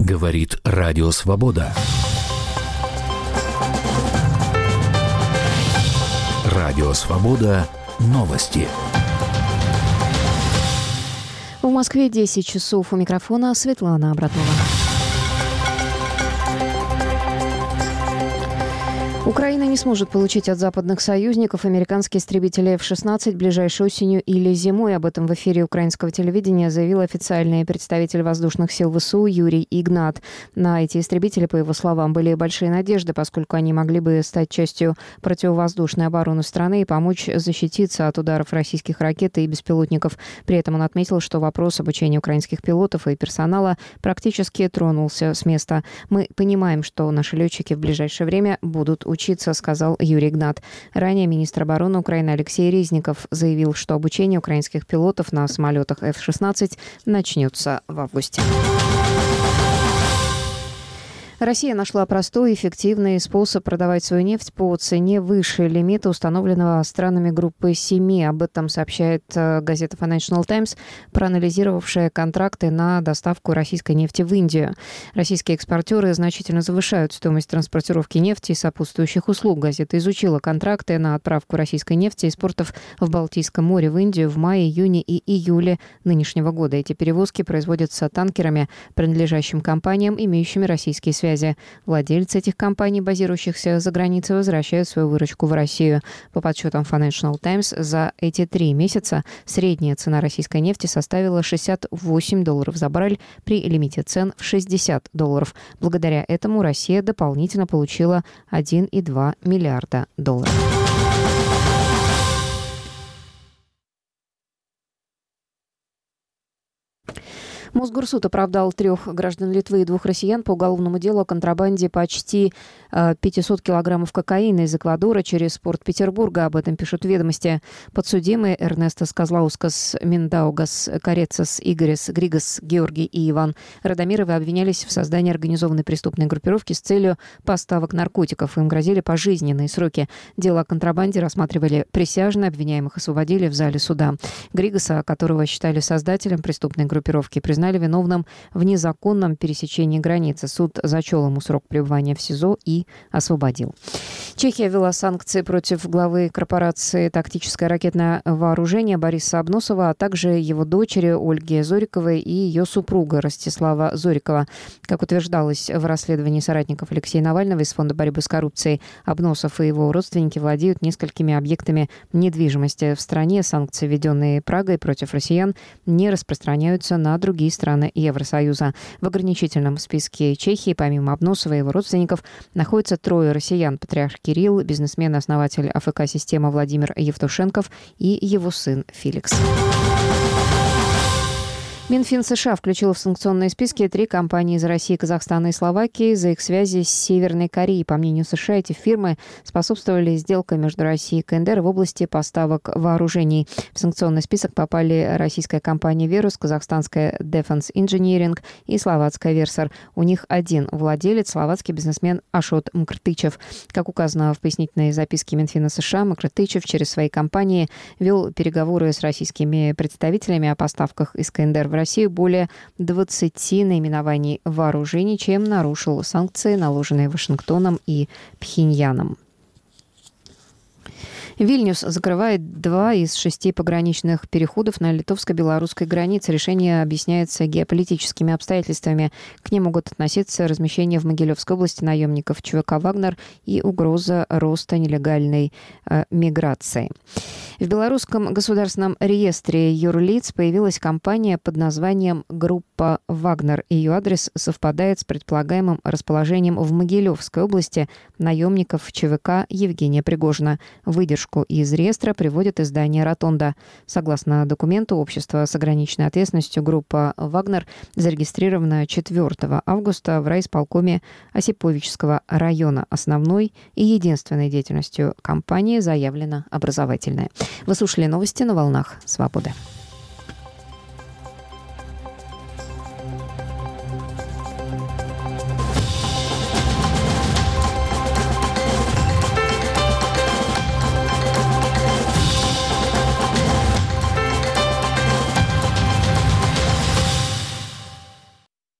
Говорит Радио Свобода. Радио Свобода. Новости. В Москве 10 часов. У микрофона Светлана Абратнова. Украина не сможет получить от западных союзников американские истребители F-16 ближайшей осенью или зимой. Об этом в эфире украинского телевидения заявил официальный представитель воздушных сил ВСУ Юрий Игнат. На эти истребители, по его словам, были большие надежды, поскольку они могли бы стать частью противовоздушной обороны страны и помочь защититься от ударов российских ракет и беспилотников. При этом он отметил, что вопрос обучения украинских пилотов и персонала практически тронулся с места. «Мы понимаем, что наши летчики в ближайшее время будут учиться», сказал Юрий Игнат. Ранее министр обороны Украины Алексей Резников заявил, что обучение украинских пилотов на самолетах F-16 начнется в августе. Россия нашла простой и эффективный способ продавать свою нефть по цене выше лимита, установленного странами группы 7. Об этом сообщает газета Financial Times, проанализировавшая контракты на доставку российской нефти в Индию. Российские экспортеры значительно завышают стоимость транспортировки нефти и сопутствующих услуг. Газета изучила контракты на отправку российской нефти из портов в Балтийском море в Индию в мае, июне и июле нынешнего года. Эти перевозки производятся танкерами, принадлежащими компаниям, имеющими российские связи. Владельцы этих компаний, базирующихся за границей, возвращают свою выручку в Россию. По подсчетам Financial Times, за эти 3 месяца средняя цена российской нефти составила $68 за баррель при лимите цен в $60. Благодаря этому Россия дополнительно получила $1,2 миллиарда. Мосгорсуд оправдал 3 граждан Литвы и 2 россиян по уголовному делу о контрабанде почти 500 килограммов кокаина из Эквадора через порт Петербурга. Об этом пишут «Ведомости». Подсудимые Эрнестос Козлаускас, Миндаугас, Карецас, Игорес, Григас, Георгий и Иван Радомировы обвинялись в создании организованной преступной группировки с целью поставок наркотиков. Им грозили пожизненные сроки. Дело о контрабанде рассматривали присяжные, обвиняемых освободили в зале суда. Григаса, которого считали создателем преступной группировки, признали виновным в незаконном пересечении границы. Суд зачел ему срок пребывания в СИЗО и освободил. Чехия ввела санкции против главы корпорации «Тактическое ракетное вооружение» Бориса Обносова, а также его дочери Ольги Зориковой и ее супруга Ростислава Зорикова. Как утверждалось в расследовании соратников Алексея Навального из Фонда борьбы с коррупцией, Обносов и его родственники владеют несколькими объектами недвижимости в стране. Санкции, введенные Прагой против россиян, не распространяются на другие страны Евросоюза. В ограничительном списке Чехии, помимо Обносова и его родственников, находятся 3 россиян: патриарх Кирилл, бизнесмен и основатель АФК-системы Владимир Евтушенков и его сын Феликс. Минфин США включил в санкционные списки 3 компании из России, Казахстана и Словакии за их связи с Северной Кореей. По мнению США, эти фирмы способствовали сделкам между Россией и КНДР в области поставок вооружений. В санкционный список попали российская компания «Верус», казахстанская «Defense Engineering» и словацкая «Версер». У них один владелец — словацкий бизнесмен Ашот Мкртычев. Как указано в пояснительной записке Минфина США, Мкртычев через свои компании вел переговоры с российскими представителями о поставках из КНДР в Россию более 20 наименований вооружений, чем нарушил санкции, наложенные Вашингтоном и Пхеньяном. Вильнюс закрывает 2 из 6 пограничных переходов на литовско-белорусской границе. Решение объясняется геополитическими обстоятельствами. К ним могут относиться размещение в Могилевской области наемников ЧВК «Вагнер» и угроза роста нелегальной миграции. В белорусском государственном реестре юрлиц появилась компания под названием «Группа Вагнер». Ее адрес совпадает с предполагаемым расположением в Могилевской области наемников ЧВК Евгения Пригожина. Выдержку из реестра приводит издание «Ротонда». Согласно документу, общество с ограниченной ответственностью группа «Вагнер» зарегистрировано 4 августа в райисполкоме Осиповического района. Основной и единственной деятельностью компании заявлена образовательная. Вы слушали новости на волнах Свободы.